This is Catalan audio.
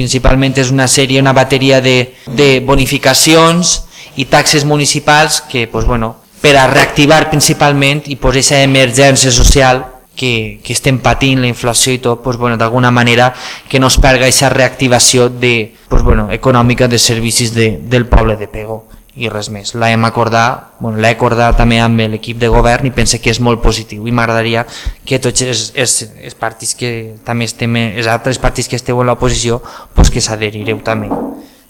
principalment és una bateria de bonificacions i taxes municipals que, per a reactivar principalment i posar aquesta emergència social que estem patint, la inflació i tot, d'alguna manera que no es perga aquesta reactivació econòmica de servicis del poble de Pego i res més. L'he acordat també amb l'equip de govern i penso que és molt positiu i m'agradaria que tots els partits que també estem, els altres partits que esteu en l'oposició, que s'adherireu també.